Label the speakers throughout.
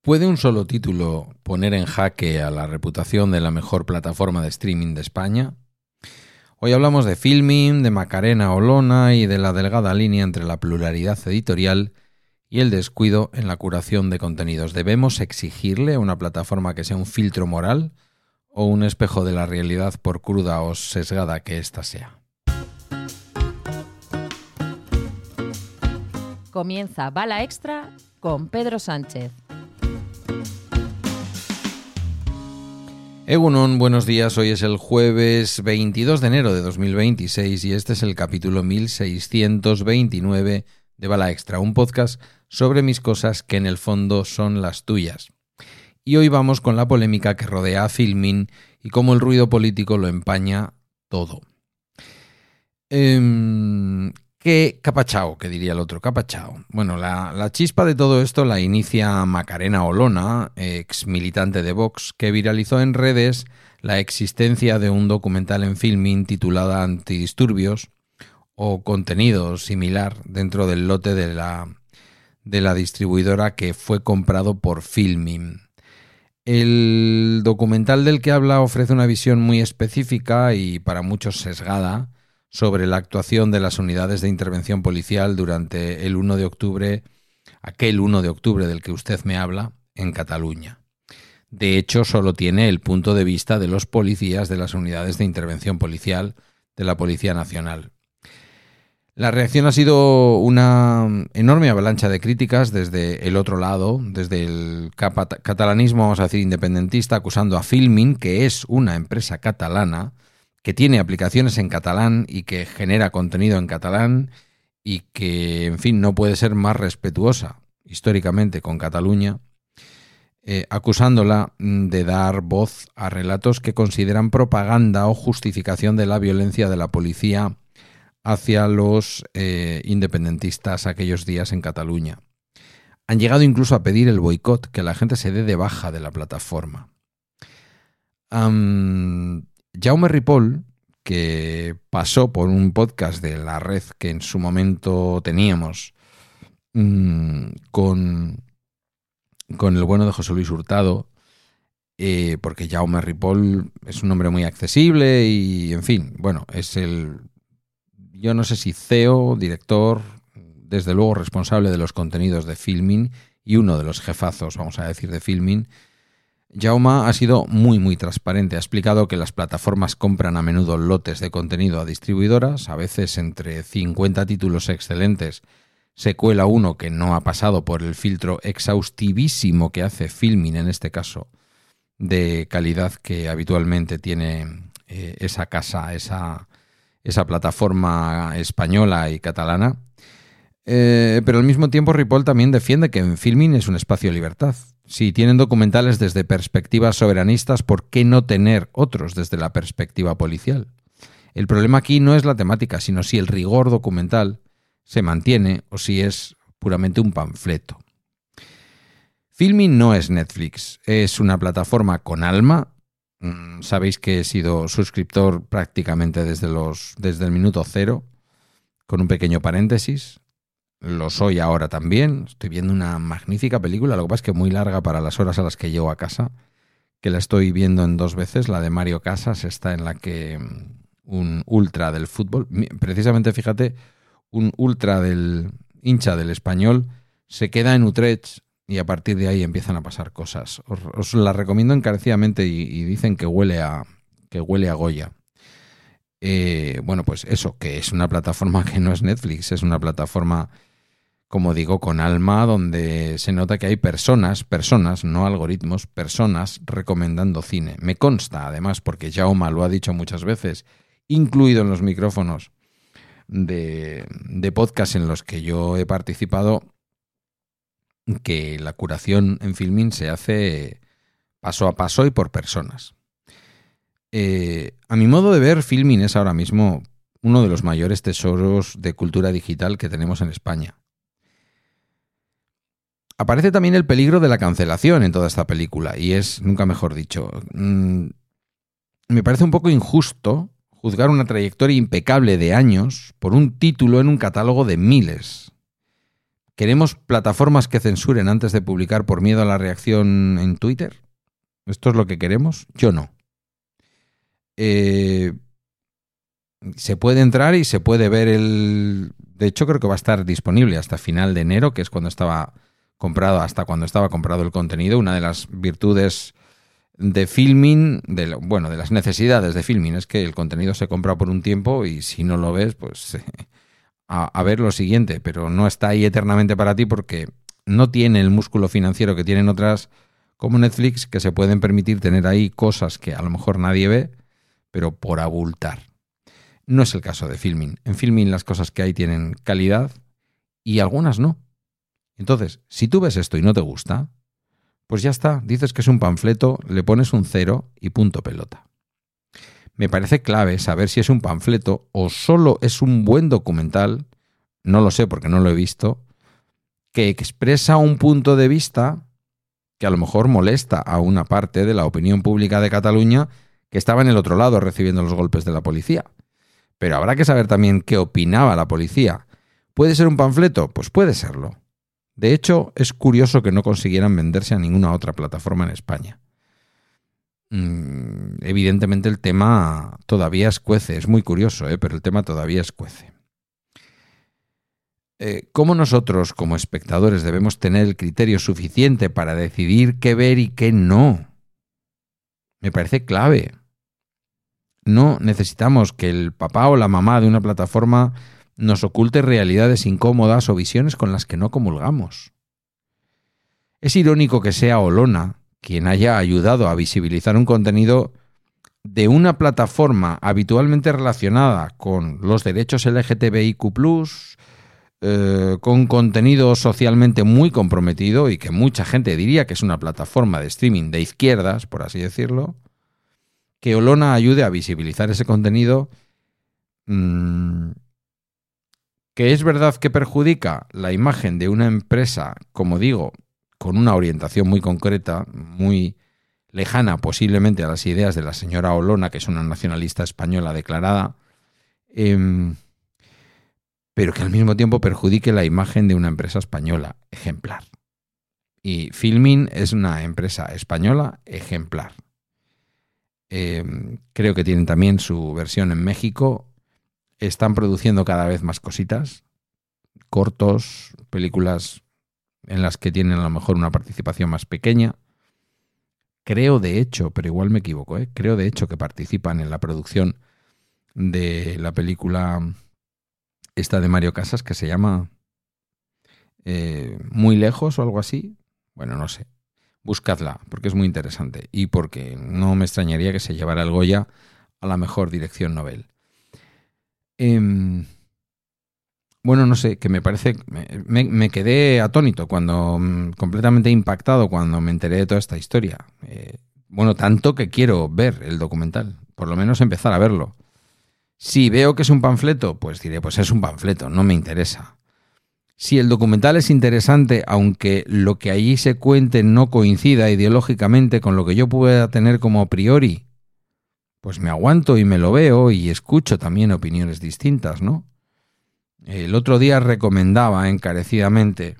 Speaker 1: ¿Puede un solo título poner en jaque a la reputación de la mejor plataforma de streaming de España? Hoy hablamos de Filmin, de Macarena Olona y de la delgada línea entre la pluralidad editorial y el descuido en la curación de contenidos. ¿Debemos exigirle a una plataforma que sea un filtro moral o un espejo de la realidad por cruda o sesgada que ésta sea?
Speaker 2: Comienza Bala Extra con Pedro Sánchez.
Speaker 1: Egunon, buenos días. Hoy es el jueves 22 de enero de 2026 y este es el capítulo 1629 de Bala Extra, un podcast sobre mis cosas que en el fondo son las tuyas. Y hoy vamos con la polémica que rodea a Filmin y cómo el ruido político lo empaña todo. ¿Qué capachao? Que diría el otro, capachao. Bueno, la chispa de todo esto la inicia Macarena Olona, ex militante de Vox, que viralizó en redes la existencia de un documental en Filmin titulado Antidisturbios o contenido similar dentro del lote de la distribuidora que fue comprado por Filmin. El documental del que habla ofrece una visión muy específica y para muchos sesgada sobre la actuación de las unidades de intervención policial durante el 1 de octubre, aquel 1 de octubre del que usted me habla, en Cataluña. De hecho, solo tiene el punto de vista de los policías de las unidades de intervención policial de la Policía Nacional. La reacción ha sido una enorme avalancha de críticas desde el otro lado, desde el catalanismo, vamos a decir, independentista, acusando a Filmin, que es una empresa catalana, que tiene aplicaciones en catalán y que genera contenido en catalán y que, en fin, no puede ser más respetuosa históricamente con Cataluña, acusándola de dar voz a relatos que consideran propaganda o justificación de la violencia de la policía hacia los independentistas aquellos días en Cataluña. Han llegado incluso a pedir el boicot, que la gente se dé de baja de la plataforma. Jaume Ripoll, que pasó por un podcast de la red que en su momento teníamos con el bueno de José Luis Hurtado, porque Jaume Ripoll es un hombre muy accesible y, en fin, bueno, es yo no sé si CEO, director, desde luego responsable de los contenidos de Filmin y uno de los jefazos, vamos a decir, de Filmin. Jaume ha sido muy transparente. Ha explicado que las plataformas compran a menudo lotes de contenido a distribuidoras. A veces entre 50 títulos excelentes se cuela uno que no ha pasado por el filtro exhaustivísimo que hace Filmin, en este caso, de calidad que habitualmente tiene esa casa, esa plataforma española y catalana. Pero al mismo tiempo Ripoll también defiende que en Filmin es un espacio de libertad. Si tienen documentales desde perspectivas soberanistas, ¿por qué no tener otros desde la perspectiva policial? El problema aquí no es la temática, sino si el rigor documental se mantiene o si es puramente un panfleto. Filmin no es Netflix, es una plataforma con alma. Sabéis que he sido suscriptor prácticamente desde el minuto cero, con un pequeño paréntesis. Lo soy ahora también. Estoy viendo una magnífica película, lo que pasa es que muy larga para las horas a las que llego a casa, que la estoy viendo en 2 veces, la de Mario Casas, esta en la que un ultra del fútbol, precisamente fíjate, un ultra del hincha del Español se queda en Utrecht y a partir de ahí empiezan a pasar cosas. Os la recomiendo encarecidamente y dicen que huele a Goya. Bueno, pues eso, que es una plataforma que no es Netflix, es una plataforma, como digo, con alma, donde se nota que hay personas, no algoritmos, personas recomendando cine. Me consta, además, porque Jaume lo ha dicho muchas veces, incluido en los micrófonos de podcast en los que yo he participado, que la curación en Filmin se hace paso a paso y por personas. A mi modo de ver, Filmin es ahora mismo uno de los mayores tesoros de cultura digital que tenemos en España. Aparece también el peligro de la cancelación en toda esta película, y es, nunca mejor dicho, me parece un poco injusto juzgar una trayectoria impecable de años por un título en un catálogo de miles. ¿Queremos plataformas que censuren antes de publicar por miedo a la reacción en Twitter? ¿Esto es lo que queremos? Yo no. Se puede entrar y se puede ver el... De hecho, creo que va a estar disponible hasta final de enero, que es cuando estaba comprado, hasta cuando estaba comprado el contenido. Una de las virtudes de Filmin, de las necesidades de Filmin, es que el contenido se compra por un tiempo y si no lo ves, pues a ver lo siguiente. Pero no está ahí eternamente para ti porque no tiene el músculo financiero que tienen otras como Netflix, que se pueden permitir tener ahí cosas que a lo mejor nadie ve, pero por abultar. No es el caso de Filmin. En Filmin las cosas que hay tienen calidad y algunas no. Entonces, si tú ves esto y no te gusta, pues ya está. Dices que es un panfleto, le pones un 0 y punto pelota. Me parece clave saber si es un panfleto o solo es un buen documental, no lo sé porque no lo he visto, que expresa un punto de vista que a lo mejor molesta a una parte de la opinión pública de Cataluña que estaba en el otro lado recibiendo los golpes de la policía. Pero habrá que saber también qué opinaba la policía. ¿Puede ser un panfleto? Pues puede serlo. De hecho, es curioso que no consiguieran venderse a ninguna otra plataforma en España. Evidentemente el tema todavía escuece. Es muy curioso, pero el tema todavía escuece. ¿Cómo nosotros, como espectadores, debemos tener el criterio suficiente para decidir qué ver y qué no? Me parece clave. No necesitamos que el papá o la mamá de una plataforma nos oculte realidades incómodas o visiones con las que no comulgamos. Es irónico que sea Olona quien haya ayudado a visibilizar un contenido de una plataforma habitualmente relacionada con los derechos LGTBIQ+, con contenido socialmente muy comprometido y que mucha gente diría que es una plataforma de streaming de izquierdas, por así decirlo, que Olona ayude a visibilizar ese contenido, que es verdad que perjudica la imagen de una empresa, como digo, con una orientación muy concreta, muy lejana posiblemente a las ideas de la señora Olona, que es una nacionalista española declarada, pero que al mismo tiempo perjudique la imagen de una empresa española ejemplar. Y Filmin es una empresa española ejemplar. Creo que tienen también su versión en México. Están produciendo cada vez más cositas, cortos, películas en las que tienen a lo mejor una participación más pequeña. Creo de hecho, pero igual me equivoco, creo de hecho que participan en la producción de la película esta de Mario Casas que se llama Muy lejos o algo así. Bueno, no sé. Buscadla, porque es muy interesante y porque no me extrañaría que se llevara el Goya a la mejor dirección Nobel. Bueno, no sé, que me parece... Me quedé atónito, completamente impactado cuando me enteré de toda esta historia. Bueno, tanto que quiero ver el documental, por lo menos empezar a verlo. Si veo que es un panfleto, pues diré, pues es un panfleto, no me interesa. Si el documental es interesante, aunque lo que allí se cuente no coincida ideológicamente con lo que yo pueda tener como a priori, pues me aguanto y me lo veo y escucho también opiniones distintas, ¿no? El otro día recomendaba encarecidamente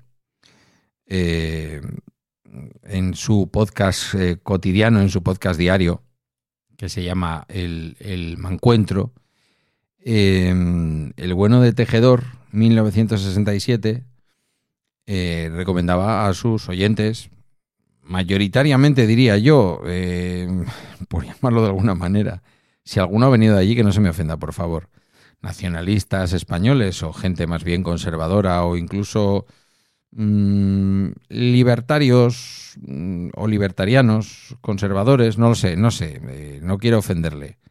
Speaker 1: en su podcast cotidiano, en su podcast diario, que se llama El Mancuentro, El bueno de Tejedor, 1967, recomendaba a sus oyentes, mayoritariamente diría yo, por llamarlo de alguna manera, si alguno ha venido de allí que no se me ofenda, por favor, nacionalistas españoles o gente más bien conservadora o incluso libertarios o libertarianos, conservadores, no lo sé, no quiero ofenderle.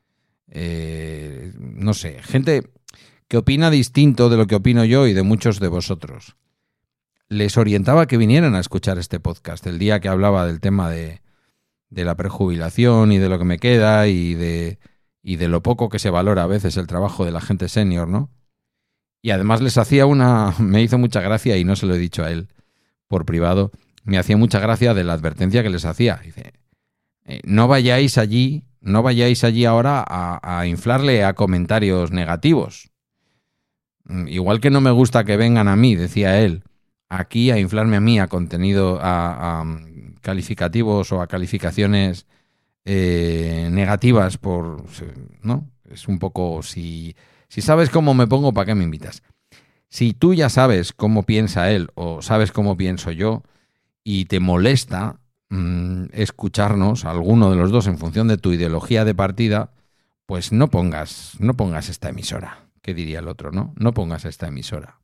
Speaker 1: No sé, gente que opina distinto de lo que opino yo y de muchos de vosotros. Les orientaba que vinieran a escuchar este podcast el día que hablaba del tema de la prejubilación y de lo que me queda y de lo poco que se valora a veces el trabajo de la gente senior, ¿no? Y además les hacía me hizo mucha gracia y no se lo he dicho a él por privado, me hacía mucha gracia de la advertencia que les hacía. Dice, no vayáis allí ahora a inflarle a comentarios negativos. Igual que no me gusta que vengan a mí, decía él, aquí a inflarme a mí a contenido, a calificativos o a calificaciones negativas ¿no? Es un poco, si sabes cómo me pongo, ¿para qué me invitas? Si tú ya sabes cómo piensa él o sabes cómo pienso yo y te molesta escucharnos, alguno de los dos, en función de tu ideología de partida, pues no pongas esta emisora. ¿Qué diría el otro, no? No pongas esta emisora.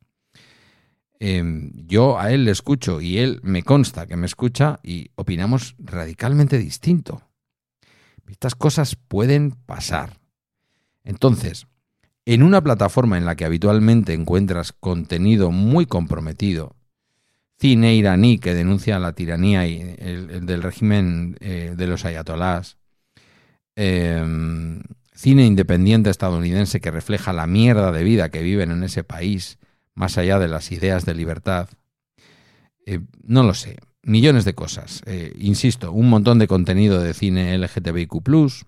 Speaker 1: Yo a él le escucho y él me consta que me escucha y opinamos radicalmente distinto. Estas cosas pueden pasar. Entonces, en una plataforma en la que habitualmente encuentras contenido muy comprometido, cine iraní que denuncia la tiranía y el del régimen de los ayatolás, cine independiente estadounidense que refleja la mierda de vida que viven en ese país, más allá de las ideas de libertad, no lo sé, millones de cosas. Insisto, un montón de contenido de cine LGTBIQ+,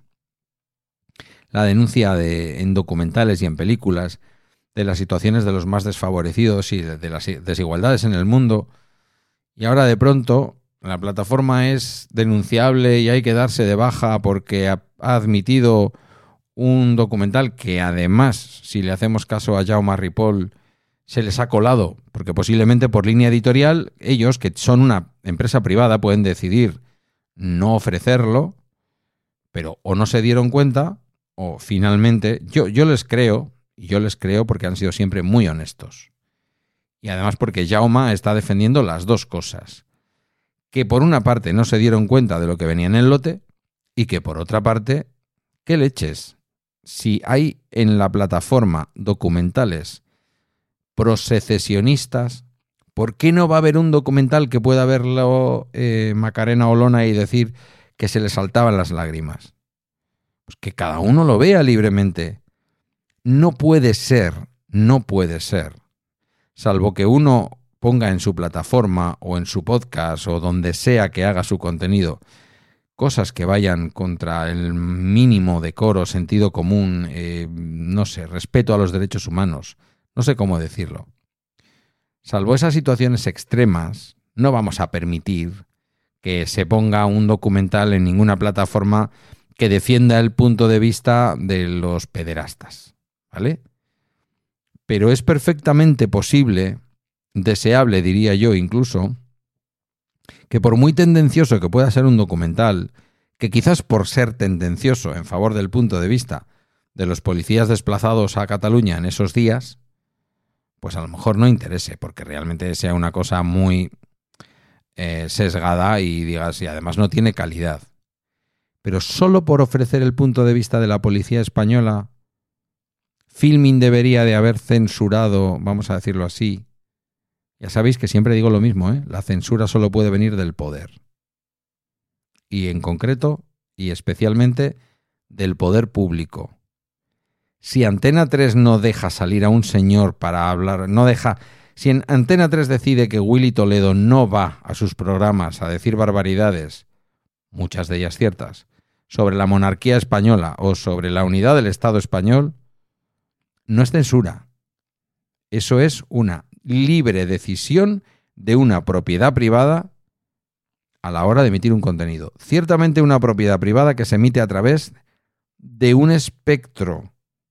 Speaker 1: la denuncia en documentales y en películas de las situaciones de los más desfavorecidos y de las desigualdades en el mundo. Y ahora de pronto la plataforma es denunciable y hay que darse de baja porque ha admitido un documental que además, si le hacemos caso a Jaume Ripoll, se les ha colado, porque posiblemente por línea editorial ellos, que son una empresa privada, pueden decidir no ofrecerlo, pero o no se dieron cuenta o finalmente, yo les creo, y yo les creo porque han sido siempre muy honestos. Y además porque Jaume está defendiendo las dos cosas. Que por una parte no se dieron cuenta de lo que venía en el lote y que por otra parte, ¿qué leches? Si hay en la plataforma documentales prosecesionistas, ¿por qué no va a haber un documental que pueda verlo Macarena Olona y decir que se le saltaban las lágrimas? Pues que cada uno lo vea libremente. No puede ser, salvo que uno ponga en su plataforma o en su podcast o donde sea que haga su contenido cosas que vayan contra el mínimo decoro, sentido común, no sé, respeto a los derechos humanos, no sé cómo decirlo. Salvo esas situaciones extremas, no vamos a permitir que se ponga un documental en ninguna plataforma que defienda el punto de vista de los pederastas, ¿vale? Pero es perfectamente posible, deseable diría yo incluso, que por muy tendencioso que pueda ser un documental, que quizás por ser tendencioso en favor del punto de vista de los policías desplazados a Cataluña en esos días, pues a lo mejor no interese, porque realmente sea una cosa muy sesgada y digas, y además no tiene calidad. Pero solo por ofrecer el punto de vista de la policía española, Filmin debería de haber censurado, vamos a decirlo así. Ya sabéis que siempre digo lo mismo, ¿eh? La censura solo puede venir del poder. Y en concreto, y especialmente, del poder público. Si Antena 3 no deja salir a un señor para hablar, si en Antena 3 decide que Willy Toledo no va a sus programas a decir barbaridades, muchas de ellas ciertas, sobre la monarquía española o sobre la unidad del Estado español, no es censura. Eso es una libre decisión de una propiedad privada a la hora de emitir un contenido. Ciertamente una propiedad privada que se emite a través de un espectro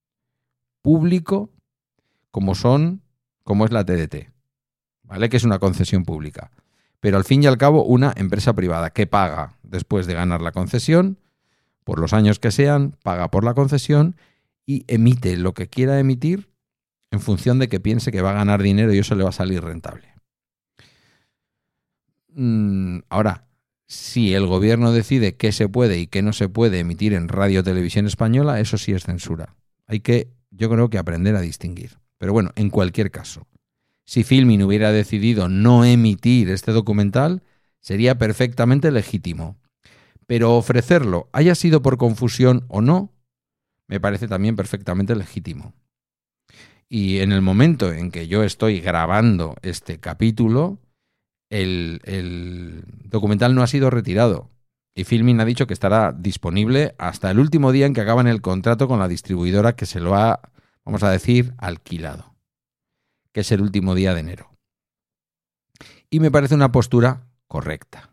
Speaker 1: público como es la TDT, ¿vale? Que es una concesión pública. Pero al fin y al cabo una empresa privada que paga después de ganar la concesión, por los años que sean, paga por la concesión y emite lo que quiera emitir en función de que piense que va a ganar dinero y eso le va a salir rentable. Ahora, si el gobierno decide qué se puede y qué no se puede emitir en Radio Televisión Española, eso sí es censura. Hay que, yo creo que aprender a distinguir. Pero bueno, en cualquier caso, si Filmin hubiera decidido no emitir este documental, sería perfectamente legítimo. Pero ofrecerlo, haya sido por confusión o no, me parece también perfectamente legítimo. Y en el momento en que yo estoy grabando este capítulo, el documental no ha sido retirado. Y Filmin ha dicho que estará disponible hasta el último día en que acaban el contrato con la distribuidora que se lo ha, vamos a decir, alquilado, que es el último día de enero. y me parece una postura correcta.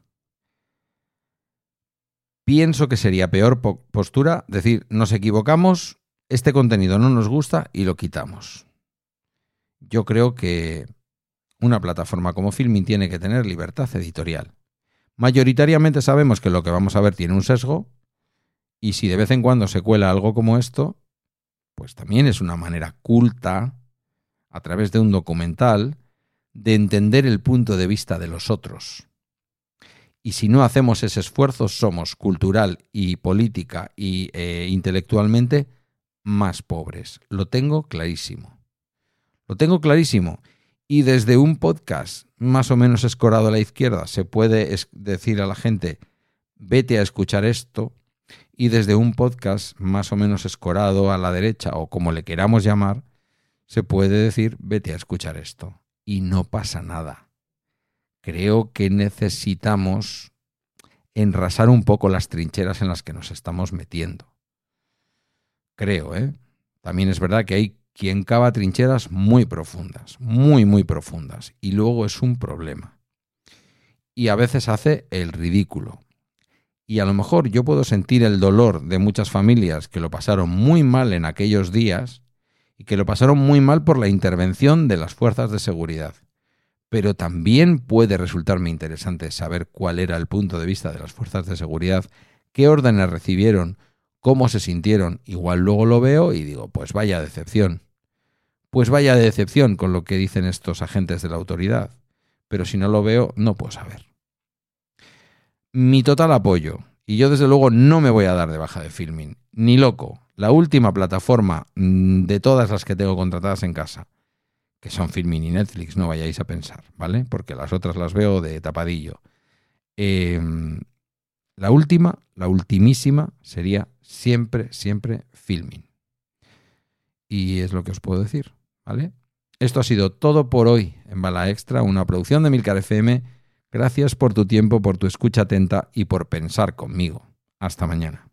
Speaker 1: Pienso que sería peor postura decir, nos equivocamos, este contenido no nos gusta y lo quitamos. Yo creo que una plataforma como Filmin tiene que tener libertad editorial. Mayoritariamente sabemos que lo que vamos a ver tiene un sesgo, y si de vez en cuando se cuela algo como esto, pues también es una manera culta, a través de un documental, de entender el punto de vista de los otros. Y si no hacemos ese esfuerzo, somos cultural y política y intelectualmente más pobres. Lo tengo clarísimo. Lo tengo clarísimo. Y desde un podcast más o menos escorado a la izquierda se puede decir a la gente, vete a escuchar esto. Y desde un podcast más o menos escorado a la derecha, o como le queramos llamar, se puede decir, vete a escuchar esto. Y no pasa nada. Creo que necesitamos enrasar un poco las trincheras en las que nos estamos metiendo. Creo, ¿eh? También es verdad que hay quien cava trincheras muy profundas, muy, muy profundas, y luego es un problema. Y a veces hace el ridículo. Y a lo mejor yo puedo sentir el dolor de muchas familias que lo pasaron muy mal en aquellos días y que lo pasaron muy mal por la intervención de las fuerzas de seguridad. Pero también puede resultarme interesante saber cuál era el punto de vista de las fuerzas de seguridad, qué órdenes recibieron, cómo se sintieron. Igual luego lo veo y digo, pues vaya decepción. Pues vaya decepción con lo que dicen estos agentes de la autoridad. Pero si no lo veo, no puedo saber. Mi total apoyo. Y yo desde luego no me voy a dar de baja de Filmin. Ni loco. La última plataforma de todas las que tengo contratadas en casa, que son Filmin y Netflix, no vayáis a pensar, ¿vale? Porque las otras las veo de tapadillo. La ultimísima sería siempre Filmin. Y es lo que os puedo decir, ¿vale? Esto ha sido todo por hoy en Bala Extra, una producción de Emilcar FM. Gracias por tu tiempo, por tu escucha atenta y por pensar conmigo. Hasta mañana.